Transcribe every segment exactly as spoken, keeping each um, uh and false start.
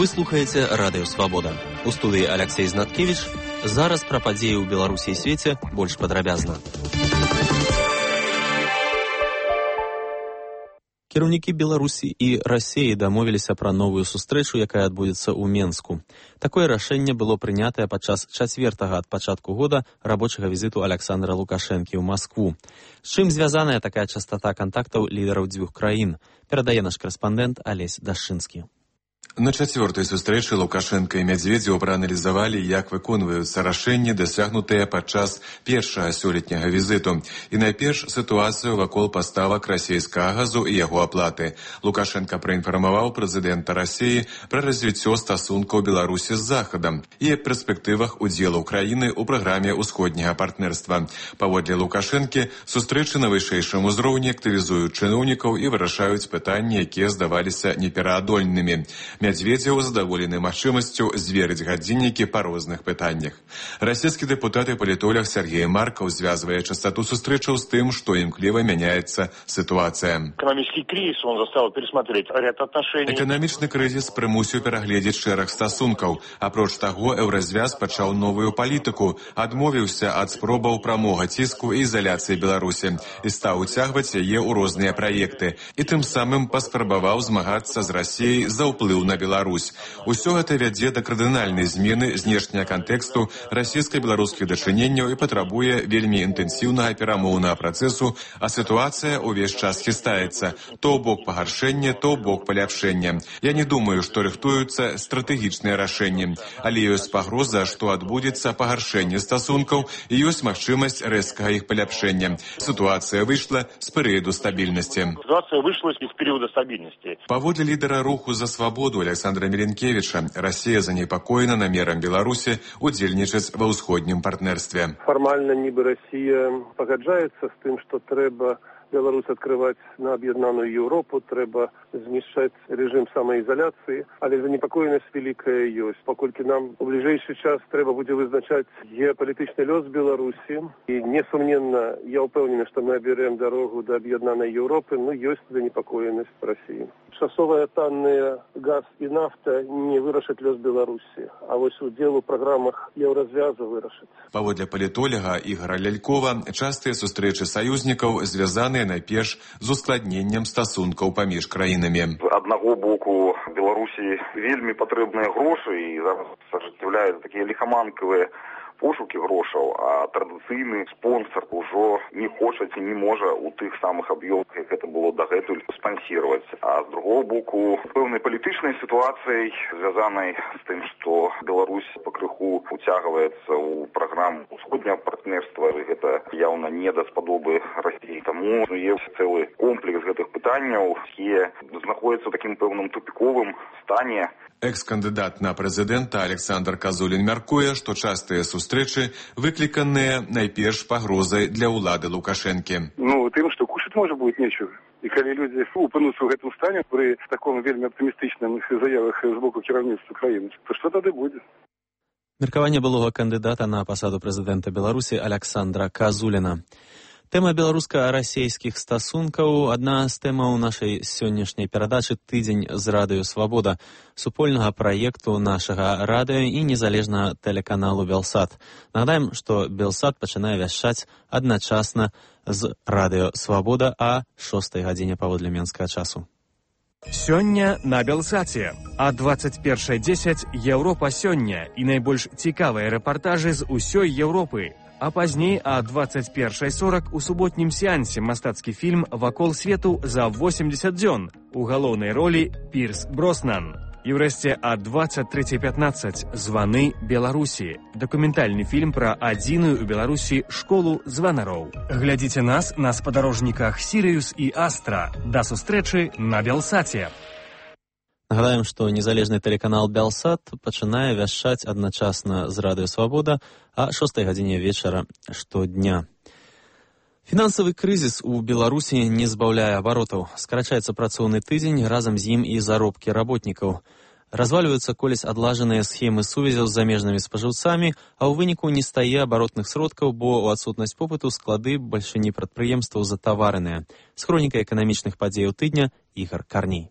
Вы слухаеце Радыё Свабода. У студыі Аляксей Знаткевіч. Зараз пра падзеі ў Беларусі і свеце больш падрабязна. Кіраўнікі Беларусі і Расіі дамовіліся пра новую сустрэчу, якая адбудзецца ў Менску. Такое рашэнне было прынятае падчас чацвертага ад пачатку года рабочага візіту Аляксандра Лукашэнкі ў Маскву. З чым звязаная такая частата кантактаў лідараў дзвюх краін, перадае наш корэспандэнт Алесь Дашчынскі. На чацвёртай сустрэчы Лукашенка і Мядзведзеў прааналізавалі, як выконваюцца рашэнні, дасягнутыя падчас першага сёлетняга візіту. І найперш сітуацыю вакол паставак расійскага газу і яго аплаты. Лукашенка праінфармаваў прэзідэнта Расіі пра развіццё стасункаў Беларусі з Захадам і перспектывах удзелу краіны ў праграме ўсходняга партнерства. Паводле Лукашэнкі, сустрэчы на вышэйшым узроўні актывізуюць чыноўнікаў і вырашаюць пытанні, якія здаваліся непераадольнымі. Мядзведзеў задаволены магчымасцю зверыць гадзіннікі па розных пытаннях. Расійскі дэпутат і палітолог Сергей Маркаў звязвае частоту сустрэчаў з тым, што імкліва мяняецца сітуацыя. Эканамічны кризис, он заставил пересмотреть ряд отношений. Эканамічны крызіс прымусіў перагледзець шэраг стасункаў. Апроч таго, еўразвяз пачаў новую палітыку, адмовіўся ад спробаў прамога ціску і ізаляцыі Беларусі і стаў уцягваць яе ў розныя праекты. І тым самым паспрабаваў змагацца з Расіяй за ўплыў на Беларусь. Усё гэта вядзе да кардынальнай змены знешняга кантэксту расійска-беларускіх дачыненняў і патрабуе вельмі інтэнсіўнага перамоўнага працэсу, а сітуацыя ўвесь час хістаецца. То ў бок пагаршэння, то ў бок паляпшэння. Я не думаю, што рыхтуюцца стратэгічныя рашэнні, але ёсць пагроза, што адбудзецца пагаршэнне стасункаў і ёсць магчымасць рэзкага іх паляпшэння. Сітуацыя выйшла з перыяду стабільнасці. Ситуация вышла из периода стабильности. Паводле лідара руху за свабоду Александра Меленкевича, Россия занепокоена намерам Беларуси удзельнічаць ва ўсходнім партнерстве. Формально нібы Россия пагаджаецца з тым, што трэба Беларусь открывать на об'єднаную Європу, треба зміщати режим самоізоляції, але занепокоєність велика є. Покольки нам у ближайший час треба буде визначати геополітичний льос Білорусі, і несумненно, я впевнений, що ми оберемо дорогу до об'єднаної Європи, но є занепокоєність в Росії. Часовые танные газ и нафта не вырашат лёс Беларусі, а вось удзел у праграмах еўразвязу вырашыць. Паводле палітолага Ігора Лялькова, частыя сустрэчы саюзнікаў звязаныя найперш з ускладненнем стасункаў паміж краінамі. З аднаго боку Беларусі вельмі патрэбныя грошы і зараз ажыццяўляюць такія ліхаманкавыя пошукі грошаў, а традыцыйны спонсор ўжо не хоча ці не можа у тых самых аб'ёмах, як гэта было дагэтуль, спансіраваць. А з другого боку, пэўнай палітычнай сітуацыяй, звязанай з тым, што Беларусь пакрыху уцягваецца ў праграму ўсходняга партнерства, гэта яўна не даспадобы Расіі. Таму ёсць цэлы комплекс гэтых пытанняў, якія знаходзяцца ў такім пэўным тупіковым стане. Экс-кандыдат на прэзідэнта Александр Казулін мяркуе, што частыя сустрэчы выкліканыя найперш пагрозай для ўлады Лукашэнкі. Ну, тым, што кушаць можа будзе нечага. І калі людзі упынуцца ў гэтым стане пры таком вельмі аптымістычным заявах з боку кіраўніцтва краіны, то што тады будзе? Меркаванне былога кандыдата на пасаду прэзідэнта Беларусі Аляксандра Казуліна. Тэма беларуска-расійскіх стасункаў – адна з тэмаў нашай сённяшняй перадачы «Тыдзень з Радыё Свабода», супольнага праекту нашага радыё і незалежнага тэлеканалу «Белсат». Нагадаем, што «Белсат» пачынае вяшчаць адначасна з Радыё Свабода а шостай гадзіне паводле менскага часу. Сёння на Белсаце. А двадцать першая дзесяць Еўропа сёння і найбольш цікавыя рэпартажы з усёй Еўропы. А пазней а двадцать першая сорок у суботнім сеансе мастацкі фільм «Вакол свету за восемьдесят дзён». У галоўнай ролі Пірс Броснан. І ўрэшце а двадцать трэцяй пятнаццаць «Званы Беларусі». Дакументальны фільм пра адзіную ў Беларусі школу званароў. Глядзіце нас на спадарожніках «Сірыюс» і «Астра». Да сустрэчы на Белсаце. Нагадаем, што незалежны тэлеканал «Белсат» пачынае вяшчаць адначасна з Радыё Свабода а шостай гадзіне вечара штодня. Фінансавы крызіс у Беларусі не збаўляе абаротаў. Скарачаецца працоўны тыдзень, разам з ім і заробкі работнікаў. Развальваюцца колісь адлажаныя схемы сувязяў з замежнымі спажыўцамі, а ў выніку не стае абаротных сродкаў, бо ў адсутнасць попыту склады бальшыні прадпрыемстваў затаварэныя. З хронікай эканамічных падзеяў тыдня Ігар Карней.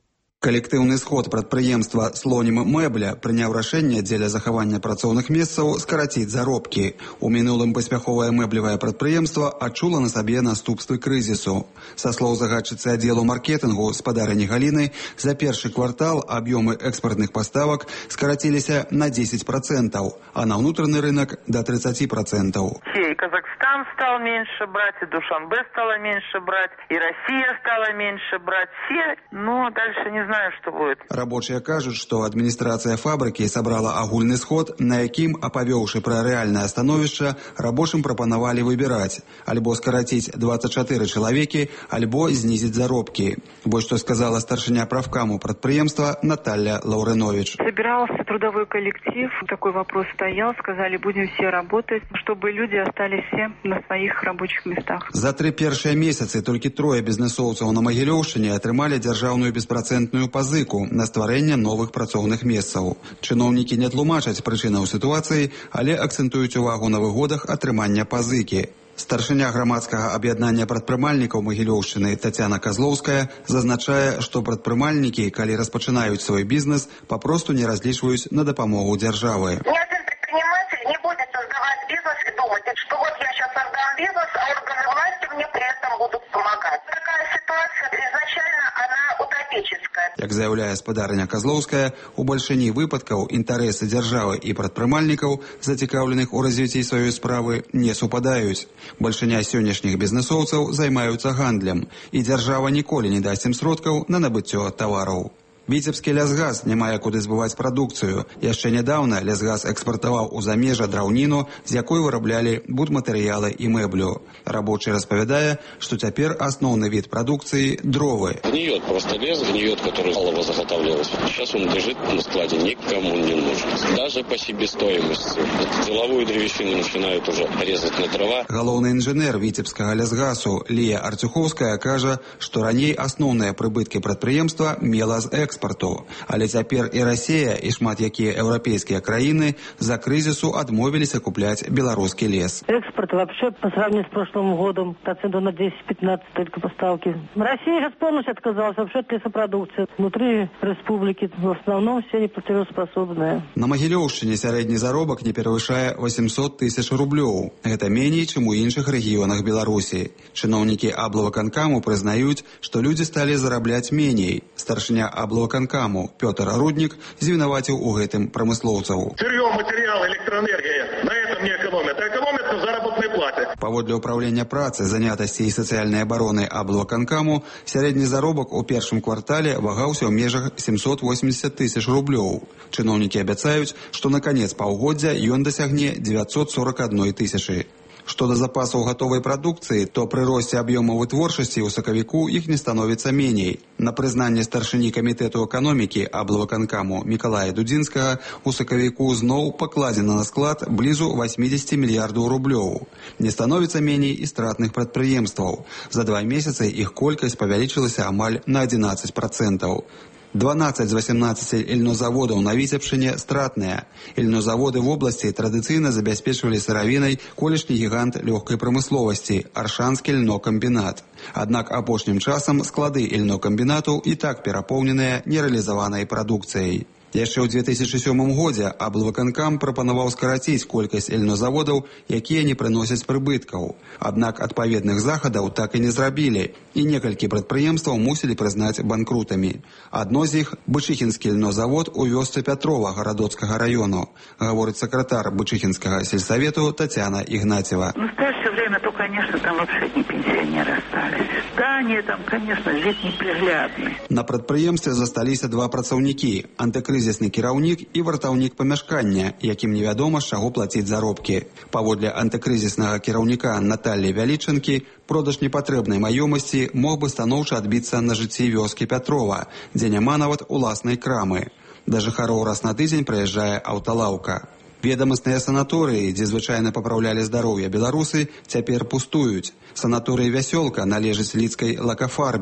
Калектыўны сход прадпрыемства «Слонім Мэбля» прыняў рашэнне дзеля захавання працоўных месцаў скараціць заробкі. У мінулым паспяховае мэблевае прадпрыемства адчула на сабе наступствы крызісу. Са слоў загадчыцы аддзелу маркетынгу спадарыні Галіны, за першы квартал аб'ёмы экспартных паставак скараціліся на дзесяць процентаў, а на ўнутраны рынок да тридцать процентов. И Казахстан стал меньше брать, и Душанбе стала меньше брать, и Россия стала меньше брать. Все, но дальше не знаю, что будет. Рабочие кажуць, што адміністрацыя фабрыкі сабрала агульны сход, на якім, апавёўшы пра рэальнае становішча, рабочым прапанавалі выбіраць альбо скараціць двадцать четыре чалавекі, альбо знізіць заробкі. Вось што сказала старшыня правкаму прадпрыемства Наталья Лаўрынович. Собирался трудовой коллектив, такой вопрос стоял, сказали, будем все работать, чтобы люди остались все на своих рабочих местах. За тры першыя месяцы толькі трое бізнесоўцаў на Магілёўшчыне атрымалі дзяржаўную беспрацэнтную пазыку на стварэнне новых працоўных месцаў. Чыноўнікі не тлумачаць прычынаў сітуацыі, але акцэнтуюць увагу на выгодах атрымання пазыкі. Старшыня грамадскага аб'яднання прадпрымальнікаў Магілёўшчыны Тацяна Казлоўская зазначае, што прадпрымальнікі, калі распачынаюць свой бізнес, папросту не разлічваюць на дапамогу дзяржавы. Ни один предприниматель не будет создавать бизнес и думать, что вот я сейчас создам бизнес, а органы власти мне при этом будут помогать. Такая ситуация изначально, она утопическая. Як заяўляе спадарыня Казлоўская, у бальшыні выпадкаў інтарэсы дзяржавы і прадпрымальнікаў, зацікаўленых у развіцці сваёй справы, не супадаюць. Бальшыня сённяшніх бізнесоўцаў займаюцца гандлем, і дзяржава ніколі не дасць ім сродкаў на набыццё тавараў. Віцебскі лясгаз не мае куды збываць прадукцыю. Яшчэ нядаўна лясгаз экспартаваў у замежжа драўніну, з якой выраблялі будматэрыялы і мэблю. Рабочы распавядае, што цяпер асноўны від прадукцыі – дровы. Гниет просто лес, гниет, который мало заготавливалось. Сейчас он лежит на складе, никому не нужен. Даже по себестоимости. Деловую древесину начинают уже резать на дрова. Галоўны інжынер Віцебскага лясгазу Лія Арцюховская кажа, што раней асноўныя прыбыткі прадпрыемства мела з экспарту. экспорту. Але цяпер і Расія, і шмат якія еўрапейскія краіны за крызісу адмовіліся купляць беларускі лес. Экспорт вообще по сравнению с прошлым годом процентов на десять-пятнадцать только поставки. Россия сейчас полностью отказалась вообще от лесопродукции. Внутри республики в основном все неплатежеспособные. На Магілёўшчыне сярэдні заробак не перавышае восемьсот тысяч рублёў. Гэта меней, чым у іншых рэгіёнах Беларусі. Чыноўнікі аблвыканкаму прызнаюць, што людзі сталі зарабляць меней. Старшыня аблвыканкаму Пётр Руднік звінаваціў у гэтым прамыслоўцаў. Сырье, материал, электроэнергия. На этом не экономят, а экономят на заработной плате. Паводле ўправлення працы, занятасці і сацыяльнай абароны аблвыканкаму, сярэдні заробак у першым квартале вагаўся ў межах семьсот восемьдесят тысяч рублёў. Чыноўнікі абяцаюць, што на канец паўгоддзя ён дасягне девятьсот сорок одной тысячи. Што да запасаў гатовай прадукцыі, то пры росце аб'ёмаў вытворчасці ў сакавіку іх не становіцца меней. На прызнанне старшыні камітэту эканомікі аблвыканкаму Мікалая Дудзінскага у сакавіку зноў пакладзена на склад блізу восемьдесят мільярдаў рублёў. Не становіцца меней і стратных прадпрыемстваў. За два месяцы іх колькасць павялічылася амаль на одиннадцать процентов. дванаццаць з восемнадцати ільнозаводаў на Віцебшчыне стратныя. Ільнозаводы в обласці традыцыйна забяспечвалі сыравінай колішні гігант лёгкай прамысловасці Аршанскі льнокамбінат. Аднак апошнім часам склады ільнокамбінату і так перапоўненыя нерэалізаванай прадукцыяй. Яшчэ ў две тысячи сёмым годзе аблвыканкам прапанаваў скараціць колькасць ільнозаводаў, якія не прыносяць прыбыткаў. Аднак адпаведных захадаў так і не зрабілі, і некалькі прадпрыемстваў мусілі прызнаць банкрутамі. Адно з іх – Бычыхінскі ільнозавод у вёсцы Пятрова Гарадоцкага раёну, гаворыць сакратар Бычыхінскага сельсавету Татьяна Игнатьева. В настоящее время то, конечно, там вообще не пенсионеры остались. Здания там, конечно, вид неприглядный. На прадпрыемстве засталіся два працаўнікі – антыкрызісны кіраўнік і вартаўнік памяшкання, якім невядома, з чаго плаціць заробкі. Паводле антыкрызіснага кіраўніка Натальі Вялічанкі, продаж непатрэбнай маёмасці мог бы станоўча адбіцца на жыцці вёскі Пятрова, дзе няма нават уласнай крамы. Да жыхароў раз на тыдзень прыязджае аўталаўка. Ведамасныя санаторыі, дзе звычайна папраўлялі здароўе беларусы, цяпер пустуюць. Санаторый «Вясёлка» належыць лідскай лакафарбе.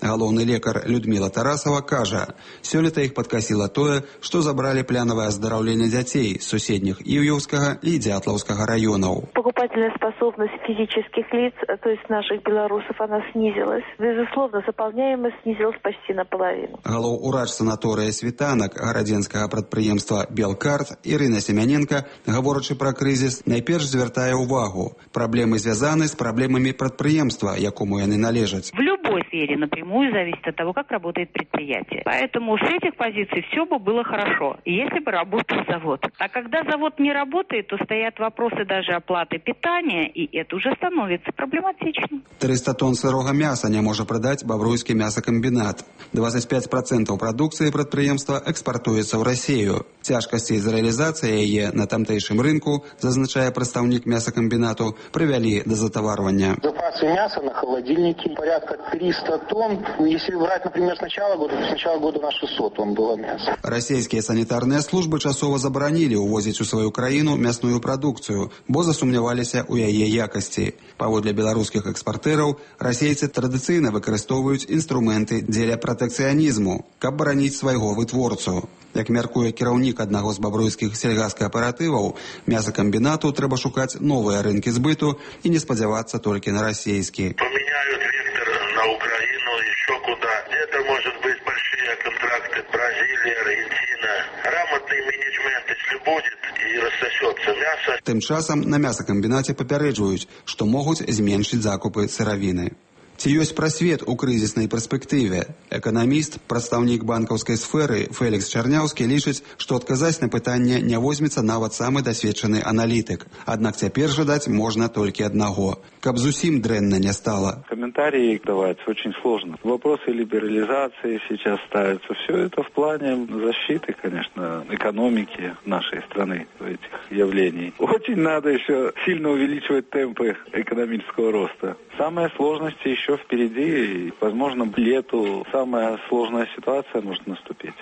Галоўны лекар Людмила Тарасова кажа, сёлета іх падкасіла тое, што забралі планавае аздараўленне дзяцей з суседніх Іўеўскага і Дятлаўскага раёнаў. Покупательная способность физических лиц, то есть наших белорусов, она снизилась. Безусловно, заполняемость снизилась почти наполовину. Галоўурач санаторыя «Світанак» гарадзенскага прадпрыемства «Белкарт» Ірына Семяненко, гаворачы пра крызіс, найперш звяртае ўвагу. Праблемы звязаны з праблемамі прадпрыемства, якому яны належаць. В любой сфере напрямую зависит от того, как работает предприятие. Поэтому с этих позиций все бы было хорошо, если бы работал завод. А когда завод не работает, то стоят вопросы даже оплаты питания, и это уже становится проблематичным. триста тонн сырога мяса не можа прадаць бабруйскі мясакамбінат. двадцать пять процентов прадукцыі прадпрыемства экспартуецца ў Расію. Цяжкасці з рэалізацыяй яе на тамтэйшым рынку, зазначае прадстаўнік мясакамбінату, прывялі да затаварвання. Запасы мяса на холодильнике порядка триста тонн. Если брать, например, с начала года, то с начала года на шестьсот тонн было мяса. Расійскія санітарныя службы часова забаранілі ўвозіць у сваю краіну мясную прадукцыю, бо засумняваліся ў яе якасці. Паводле беларускіх экспартэраў, расейцы традыцыйна выкарыстоўваюць інструменты дзеля пратэкцыянізму, каб бараніць свайго вытворцу. Як мяркуе кіраўнік аднаго з бабруйскіх сельгаскааператываў, мясакамбінату трэба шукаць новыя рынкі збыту і не спадзявацца толькі на расійскі. Поменяют вектор на Украину, еще куда. Это может быть большие контракты Бразилия, Аргентина. Грамотный менеджмент, если будет, и рассосется мясо. Тым часам на мясакамбінаце папярэджваюць, што могуць зменшыць закупы сыравіны. Ці ёсць прасвет у крызіснай перспектыве? Эканаміст, прадстаўнік банкаўскай сферы Фелікс Чарняўскі лічыць, што адказаць на пытанне не возьмецца нават самы дасведчаны аналітык. Аднак цяпер жадаць можна толькі аднаго, каб зусім дрэнна не стала. Комментарии давать очень сложно. Вопросы либерализации сейчас ставятся. Все это в плане защиты, конечно, экономики нашей страны, этих явлений. Очень надо еще сильно увеличивать темпы экономического роста. Самая сложность еще впереди, и, возможно, к лету самая сложная ситуация может наступить.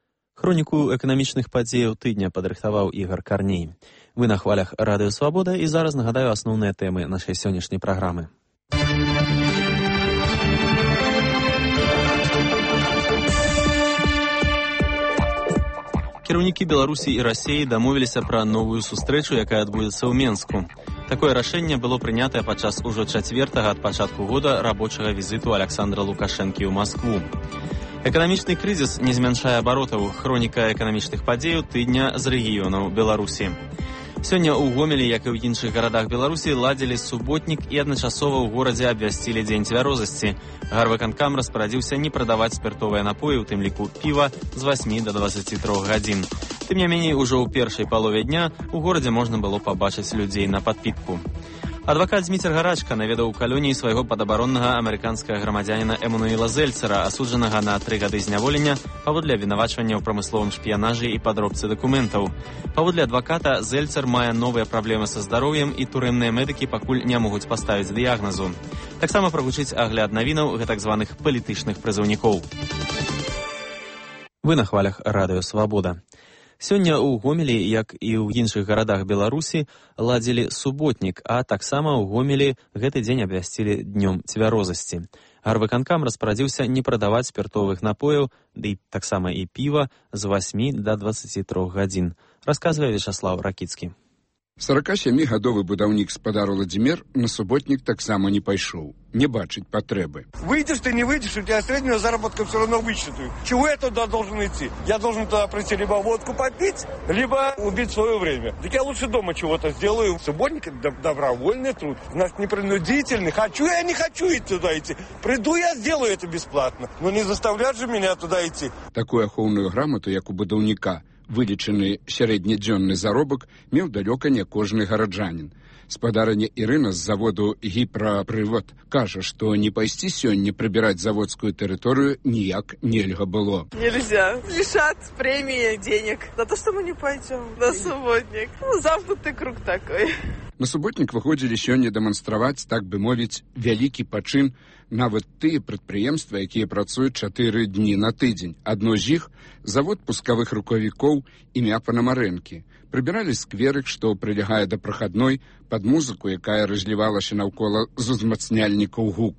Хроніку эканамічных падзеяў тыдня падрыхтаваў Ігор Карней. Вы на хвалях Радыё Свабода, і зараз нагадаю асноўныя тэмы нашай сённяшняй праграмы. Кіраўнікі Беларусі і Расіі дамовіліся пра новую сустрэчу, якая адбудзецца ў Менску. Такое рашэнне было прынятае падчас ужо чацвертага ад пачатку года рабочага візіту Александра Лукашэнкі ў Маскву. Эканамічны крызіс не змяншае абаротаў. Хроніка эканамічных падзеяў тыдня з рэгіёнаў Беларусі. Сёння ў Гомелі, як і ў іншых гарадах Беларусі, ладзілі суботнік і адначасова ў горадзе абвясцілі дзень цвярозасці. Гарвыканкам распарадзіўся не прадаваць спіртовыя напоі, у тым ліку піва, з васьмі да дваццаці трох гадзін. Тым не меней, ужо ў першай палове дня у горадзе можна было пабачыць людзей на падпітку. Адвакат Зміцер Гарачка наведаў у калоніі свайго падабароннага амерыканскага грамадзяніна Эмануэла Зельцера, асуджанага на тры гады зняволення паводле абвінавачвання ў прамысловым шпіянажы і падробцы дакументаў. Паводле адваката, Зельцер мае новыя праблемы са здароўем, і турэмныя медыкі пакуль не могуць паставіць дыягназу. Таксама прагучыць агляд навінаў гэтак званых палітычных прызыўнікоў. Вы на хвалях Радыё Свабода. Сёння ў Гомелі, як і ў іншых гарадах Беларусі, ладзілі суботнік, а таксама ў Гомелі гэты дзень абвясцілі днём цвярозасці. Гарвыканкам распарадзіўся не прадаваць спіртовых напояў, ды таксама і піва з васьмі да дваццаці трох гадзін, расказвае Вячаслав Ракіцкі. сорокасямігадовы будаўнік спадар Владзімир на суботнік таксама не пайшоў. Не бачыць патрэбы. Выйдешь ты, не выйдешь, у тебя среднего заработка все равно высчитают. Чего я туда должен идти? Я должен туда прийти либо водку попить, либо убить свое время. Так я лучше дома чего-то сделаю. Субботник – это добровольный труд. У нас не принудительный. Хочу я, не хочу идти туда идти. Приду я, сделаю это бесплатно. Но не заставлять же меня туда идти. Такую ахоўную грамоту, як у будаўніка, вылічаны сярэднядзённы заробак, меў далёка не кожны гараджанін. Спадарыня Ірына з заводу «Гіпрапрывод» кажа, што не пайсці сёння прыбіраць заводскую тэрыторыю ніяк нельга было. Нельзя. Лишат премии денег за то, что мы не пойдем на субботник. Ну, замкнутый круг такой. На суботнік выходзілі сёння дэманстраваць, так бы мовіць, вялікі пачын нават тыя прадпрыемствы, якія працуюць чатыры дні на тыдзень. Адно з іх – завод пускавых рукавікоў імя Панамарэнкі. Прыбіралі скверык, што прылягае да прахадной, пад музыку, якая разлівалася наўкола з узмацняльнікаў гуку.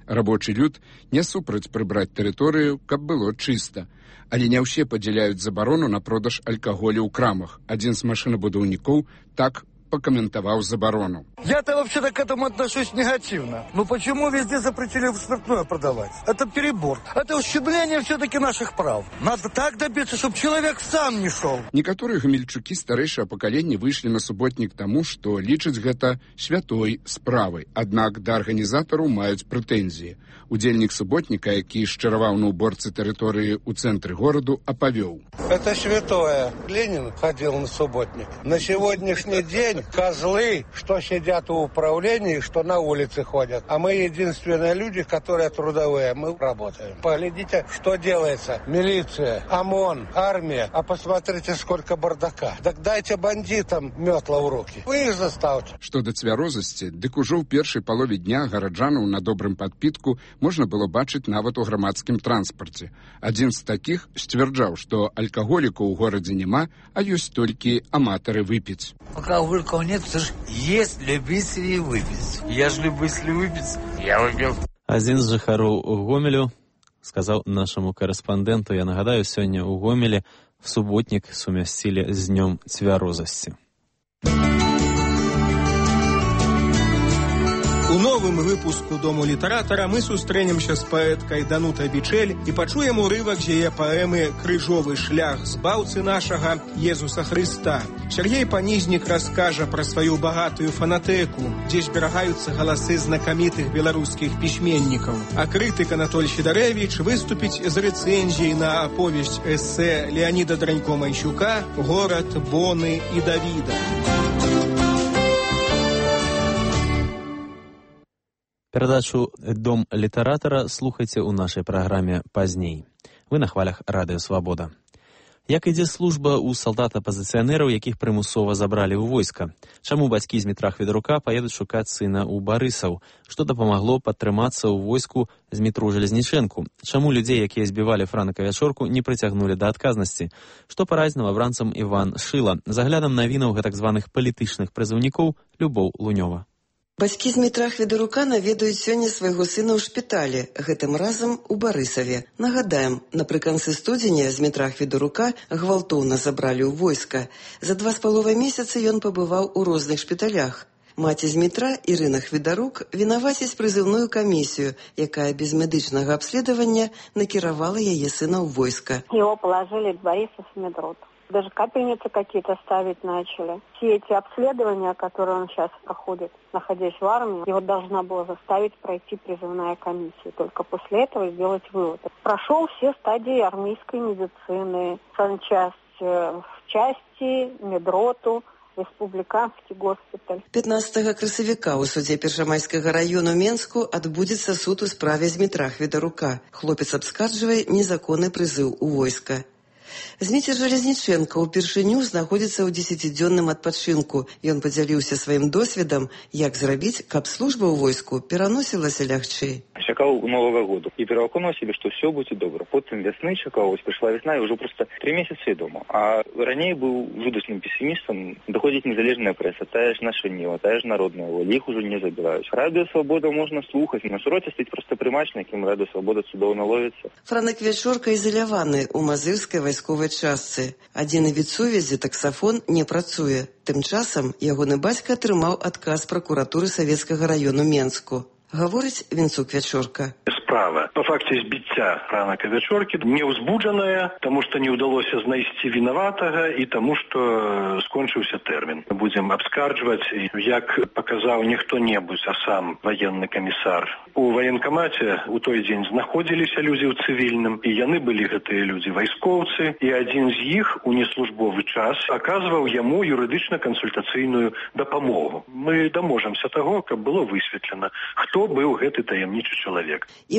Рабочы люд не супраць прыбраць тэрыторыю, каб было чыста. Але не ўсе падзяляюць забарону на продаж алкаголю ў крамах. Адзін з машынабудаўнікоў так покомментовал заборону. Я-то вообще-то к этому отношусь негативно. Но почему везде запретили спиртное продавать? Это перебор. Это ущемление все-таки наших прав. Надо так добиться, чтобы человек сам не шел. Некоторые гамельчуки старэйшага пакалення выйшлі на суботнік таму, што лічаць гэта святой справай. Аднак да арганізатараў маюць прэтэнзіі. Удзельнік суботніка, які шчараваў на уборцы тэрыторыі ў цэнтры гораду, апавёў. Это святое. Ленин ходил на субботник. На сегодняшний день козлы, что сидят у управления, что на улице ходят. А мы единственные люди, которые трудовые. Мы работаем. Поглядите, что делается. Милиция, ОМОН, армия. А посмотрите, сколько бардака. Так дайте бандитам метла в руки. Вы их заставьте. Што да цвярозасці, дык ужо ў першай палове дня гараджанаў на добрым падпітку можна было бачыць нават у грамадскім транспарце. Адзін з такіх сцвярджаў, што алкаголікаў у горадзе няма, а ёсць толькі аматары выпіць. Алкоголиков нет, потому что есть любители выпить. Я же любитель выпить, я выпил. Адзін з жыхароў Гомелю сказаў нашаму карэспандэнту, я нагадаю, сёння ў Гомелі в суботнік сумясцілі з днём цвярозасці. У новым выпуску Дому літаратара мы сустрэнемся з паэткай Данутай Бичэль і пачуем урывак з яе паэмы «Крыжовы шлях збаўцы нашага Езуса Хрыста». Сергей Панізнік раскажа пра сваю багатую фанатэку, дзе зберагаюцца галасы знакамітых беларускіх пісьменнікаў. А крытык Анатоль Сідарэвіч выступіць з рэцэнзіяй на аповесць эсэ Леаніда Дранько-Майчука «Горад, Боны і Давіда». Перадачу «Дом літаратара» слухайце ў нашай праграме пазней. Вы на хвалях Радыё Свабода. Як ідзе служба ў салдат-апазіцыянераў, якіх прымусова забралі ў войска? Чаму бацькі з Мітра Хведарука паедуць шукаць сына ў Барысаў? Што дапамагло падтрымацца ў войску з Мітру Жалезнічэнку? Чаму людзей, якія збівалі Франака Вячорку, не прыцягнулі да адказнасці? Што парадзіць новабранцам Іван Шыла? За аглядам навінаў гэтак званых палітычных прызыўнікоў Любоў Лунёва. Бацькі з Мітра Хведарука наведаюць сёння свайго сына ў шпіталі, гэтым разам у Барысаве. Нагадаем, напрыканцы студзеня з Мітра Хведарука гвалтоўна забралі ў войска. За два з паловай месяцы ён пабываў у розных шпіталях. Маці з Мітра, Ірына Хведарук, вінаваціць прызыўную камісію, якая без медычнага абследавання накіравала яе сына ў войска. Его положили в Борисов медрот. Даже капельницы какие-то ставить начали. Все эти обследования, которые он сейчас проходит, находясь в армии, его должна была заставить пройти призывная комиссия. Только после этого сделать вывод. Прошел все стадии армейской медицины, санчасть в части, медроту, республиканский госпиталь. пятнадцатага красавіка ў судзе Першамайскага району Менску адбудзецца суд у справе з Мітра Хведарука. Хлопец абскарджвае незаконны прызыў у войска. Зміцер Жалезнічэнка ўпершыню знаходзіцца ў дзесяцідзённым адпачынку. Ён падзяліўся сваім досведам, як зрабіць, каб служба ў войску пераносілася лягчэй. Чакаў новага году і пераконаў сябе, што все будзе добра. Потым вясны чакаў, вось прыйшла вясна і ўжо проста тры месяцы дома. А раней быў жудасным песімістам. Даходзіць незалежная прэса, тая ж наша Ніва, тая ж народная воля, іх ужо не забіраюць. Радыё Свабода можна слухаць, на шыроце стаіць проста прымач, на якім Радыё Свабода цудоўна ловіцца. Франак Вячорка ізаляваны ў мазырскай вайсковай частцы. Адзіны від сувязі, таксафон, не працуе. Тым часам ягоны бацька атрымаў адказ пракуратуры Савецкага району Менску. Гаворыць Вінцук Вячорка. Справа по факте збіцця Франака Вячоркі не ўзбуджаная, таму што не ўдалося знайсці вінаватага і таму што скончыўся тэрмін. Будзем абскарджваць, як паказаў не хто-небудзь, а сам ваенны камісар. У ваенкамаце у той дзень знаходзіліся людзі ў цывільным, і яны былі гэтыя людзі вайскоўцы, і адзін з іх у неслужбовы час аказваў яму юрыдычна-кансультацыйную дапамогу. Мы даможамся таго, каб было высветлена, хто быў гэты таямнічы чалавек. Іван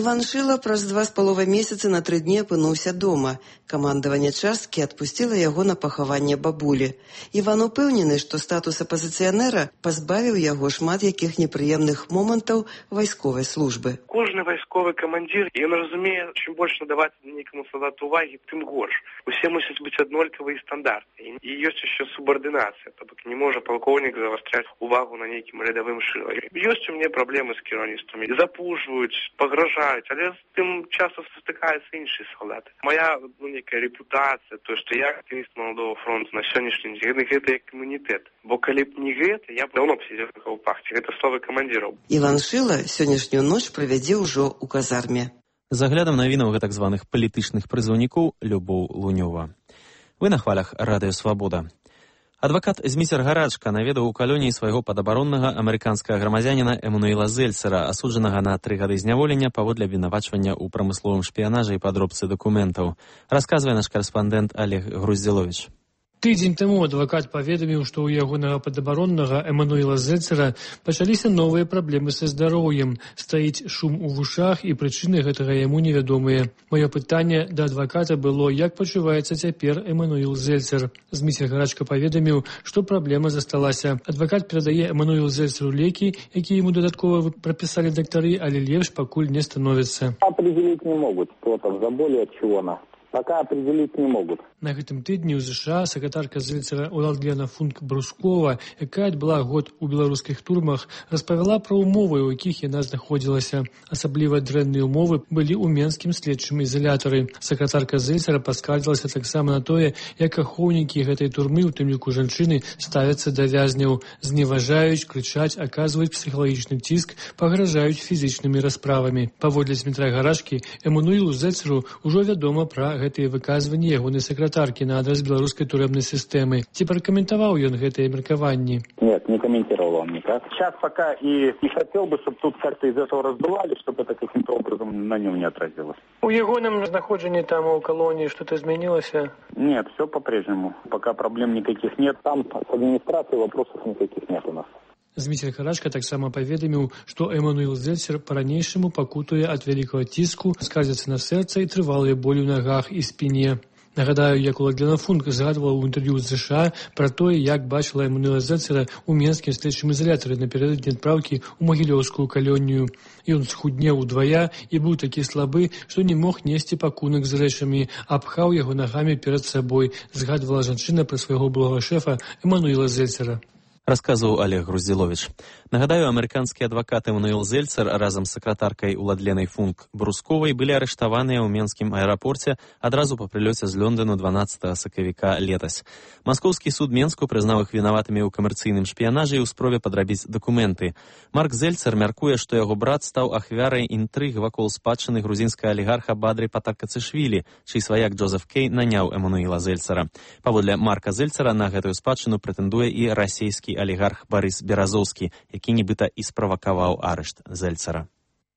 Іван Шыла праз два з паловай месяцы на тры дні апынуўся дома. Камандаванне часткі адпусціла яго на пахаванне бабулі. Іван упэўнены, што статус апазіцыянера пазбавіў яго шмат якіх непрыемных момантаў вайсковай службы. Кожны вайсковы камандзір, ён разумее, чым больш надаваць нейкаму салдату увагі, тым горш. Усе мусяць быць аднолькавыя і стандартныя. І ёсць яшчэ субардынацыя, то бок не можа палкоўнік завастраць увагу на нейкім рядавым Шыла. Ёсць у мяне праблемы з кіраўніцтвамі. Запужваюць, пагражаюць, але з тым часам сутыкаюцца іншыя салдаты. Моя ну, некая репутацыя, то, што я актывіст маладого фронту на сённяшні дзень, гэта як імунітэт. Бо калі б не гэта, я б даўно б сидзеў на каўпахце. Гэта словы камандзіраў. Іван Шыла сённяшнюю ноч правядзе ўжо ў казарме. За аглядам навінаў гэтак званых палітычных прызыўнікоў Любоў Лунёва. Вы на хвалях Радыё Свабода. Адвакат Зміцер Гарачка наведаў у калоніі свайго падабароннага амерыканскага грамадзяніна Эмануэла Зельцера, асуджанага на тры гады зняволення паводле абвінавачвання ў прамысловым шпіянажы і падробцы дакументаў. Расказвае наш карэспандэнт Олег Груздзіловіч. Тыдзень таму адвакат паведаміў, што ў ягонага падабароннага Эмануэла Зельцера пачаліся новыя праблемы са здароўем. Стаіць шум у вушах, і прычыны гэтага яму невядомыя. Маё пытанне да адваката было, як пачуваецца цяпер Эмануэл Зельцер. Зміцер Гарачка паведаміў, што праблема засталася. Адвакат перадае Эмануэлу Зельцеру лекі, якія яму дадаткова прапісалі дактары, але лепш пакуль не становіцца. Определить не могут, что там за боль и от чего она. Пока определить не могут. На гэтым тыдні ў ЗША сакратарка Зельцера Уладлена Функ-Брускова, якая адбыла год у беларускіх турмах, распавяла пра ўмовы, у якіх яна знаходзілася. Асабліва дрэнныя ўмовы былі ў менскім следчым ізалятары. Сакратарка Зельцера паскардзілася таксама на тое, як ахоўнікі гэтай турмы, у тым ліку жанчыны, ставяцца да вязняў, зневажаюць, крычаць, аказваюць псіхалагічны ціск, пагражаюць фізічнымі расправамі. Паводле Змітра Гарачкі, Эмануэлу Зельцеру ўжо вядома пра гэтыя выказванні ягонай сакратаркі на адрес беларускай турэмнай сістэмы. Ці пракаментаваў ён гэтыя меркаванні? Нет, не комментировал он никак. Сейчас пока и, и хотел бы, чтобы тут как-то из этого раздували, чтобы это каким-то образом на нем не отразилось. У ягоным знаходжанні там у колонии что-то изменилось? Нет, все по-прежнему. Пока проблем никаких нет. Там с администрацией вопросов никаких нет у нас. Зміцер Гарачка таксама паведаміў, што Эмануэл Зельцер па-ранейшаму пакутуе ад вялікага ціску, скардзяцца на сэрца і трывалыя болі ў нагах і спіне. Нагадаю, як Уладлена Функ згадвала ў інтэрв'ю з ЗША пра тое, як бачыла Эмануэла Зельцера ў менскім следчым ізалятары напярэдадні адпраўкі ў магілёўскую калонію. Ён схуднеў удвая і быў такі слабы, што не мог несці пакунак з рэчамі, апхаў яго нагамі перад сабой, згадвала жанчына пра свайго былога шэфа Эмануэла Зельцера. Расказваў Олег Груздзіловіч. Нагадаю, амерыканскі адвакат Эмануэл Зельцер разам з сакратаркай Уладленай Функ-Брусковай былі арыштаваныя ў менскім аэрапорце адразу па прылёце з Лондону дванаццатага сакавіка летась. Маскоўскі суд Менску прызнаў іх вінаватымі ў камерцыйным шпіянажы і ў спробе падрабіць дакументы. Марк Зельцер мяркуе, што яго брат стаў ахвярай інтрыг вакол спадчыны грузінскага алігарха Бадры Патакацышвілі, чый сваяк Джозеф Кей наняў Эмануэла Зельцера. Паводле Марка Зельцера на гэтую спадчыну прэтэндуе і расійскі алігарх Барыс Беразоўскі, які нібыта і справакаваў арышт Зельцера.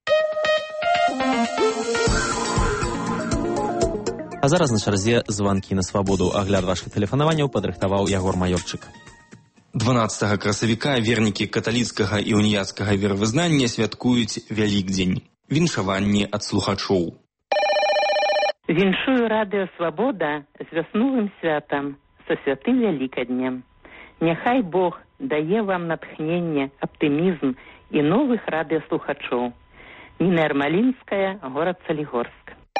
А зараз на чарзе званкі на свабоду. Агляд вашых тэлефанаванняў падрыхтаваў Ягор Маёрчык. дванаццатага красавіка вернікі каталіцкага і уніяцкага веравызнання святкуюць Вялікдзень. Віншаванні ад слухачоў. Віншую Радыё Свабода з вясновым святам, са святым Вялікаднем. Няхай Бог дае вам натхненне, аптымізм і новых радыёслухачоў. Ніна Ярмалінская, горад Салігорск.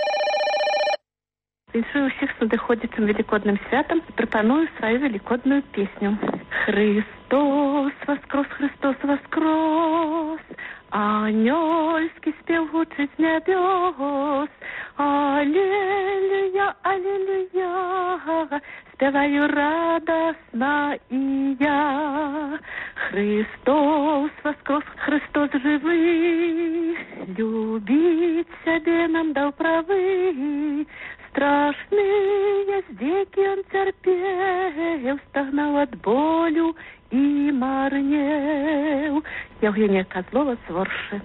Віншую ўсіх з надыходзячым велікодным святам і прапаную сваю велікодную песню. Христос воскрос, Христос воскрос, анёльскі спеў гучыць з нябёс. Аллилуйя, аллилуйя, спяваю радасна і я. Христос воскрос, Христос жывы, любіць сябе нам даў правы. Страшныя здзекі он цярпеў, стагнаў ад болю і марнеў. Евгения Козлова з Воршы.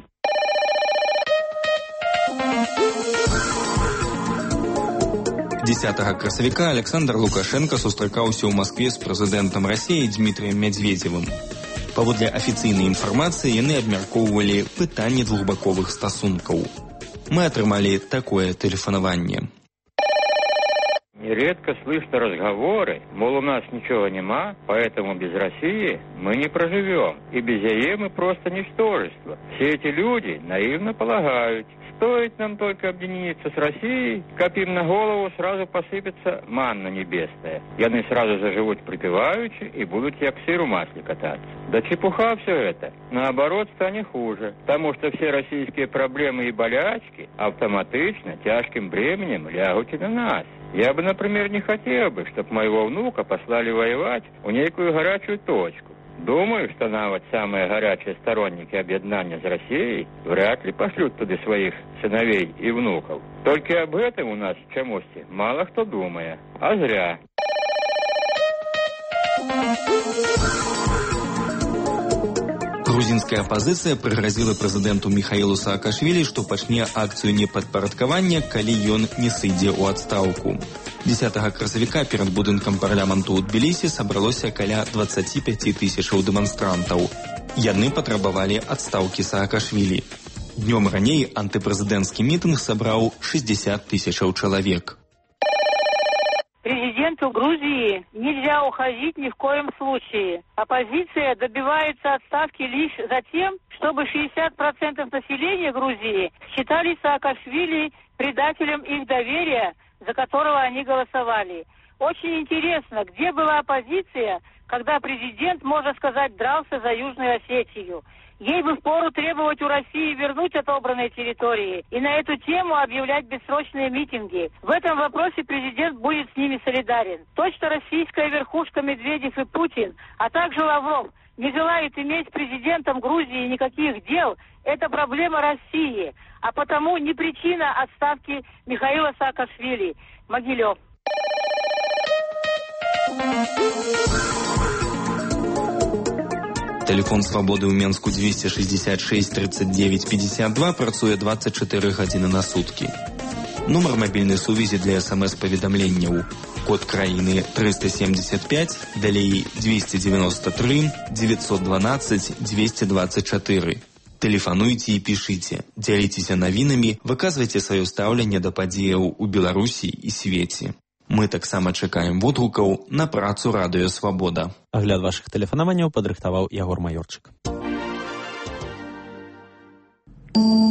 дзесятага красавіка Александр Лукашенко сустракаўся ў Маскве з прэзідэнтам Расіі Дмітрыем Медведзевым. Паводле афіцыйнай інфармацыі яны абмяркоўвалі пытанне двухбаковых стасункаў. Мы атрымалі такое тэлефанаванне. Нередко слышно разговоры, мол, у нас ничего нема, поэтому без России мы не проживем, и без ЕЕ мы просто ничтожество. Все эти люди наивно полагают, стоит нам только объединиться с Россией, как им на голову сразу посыпется манна небесная. И они сразу заживут припеваючи и будут як сыр в масле кататься. Да чепуха все это. Наоборот, станет хуже, потому что все российские проблемы и болячки автоматично тяжким бременем лягут и на нас. Я бы, например, не хотел бы, чтобы моего внука послали воевать в некую горячую точку. Думаю, что навод самые горячие сторонники объединения с Россией вряд ли пошлют туда своих сыновей и внуков. Только об этом у нас в Чамосте мало кто думает, а зря. Грузинская апозіцыя прыгразіла прэзідэнту Міхаілу Саакашвілі, што пачне акцыю непадпарадкавання, калі ён не сыдзе ў адстаўку. дзесятага красавіка перад будынкам парламенту ў Тбілісі сабралося каля дваццаць пяць тысячаў дэманстрантаў. Яны патрабавалі адстаўкі Саакашвілі. Днём раней антыпрэзідэнцкі мітынг сабраў шэсцьдзесят тысячаў чалавек. Президенту Грузии нельзя уходить ни в коем случае. Оппозиция добивается отставки лишь за тем, чтобы шестьдесят процентов населения Грузии считали Саакашвили предателем их доверия, за которого они голосовали. Очень интересно, где была оппозиция, когда президент, можно сказать, дрался за Южную Осетию. Ей бы впору требовать у России вернуть отобранные территории и на эту тему объявлять бессрочные митинги. В этом вопросе президент будет с ними солидарен. То, что российская верхушка Медведев и Путин, а также Лавров, не желают иметь с президентом Грузии никаких дел, это проблема России, а потому не причина отставки Михаила Саакашвили. Могилев. Тэлефон свабоды ў Менску двести шестьдесят шесть тридцать девять пятьдесят два працуе двадцать четыре гадзіны на суткі. Нумар мабільнай сувязі для смс-паведамленняў. Код краіны триста семьдесят пять, далей двести девяносто три девятьсот двенадцать двести двадцать четыре. Тэлефануйце і пішыце, дзяліцеся навінамі, выказвайце сваё стаўленне да падзеяў у Беларусі і свеце. Мы таксама чакаем водгукаў на працу радыё Свабода. Агляд вашых тэлефанаванняў падрыхтаваў Ягор Маёрчык.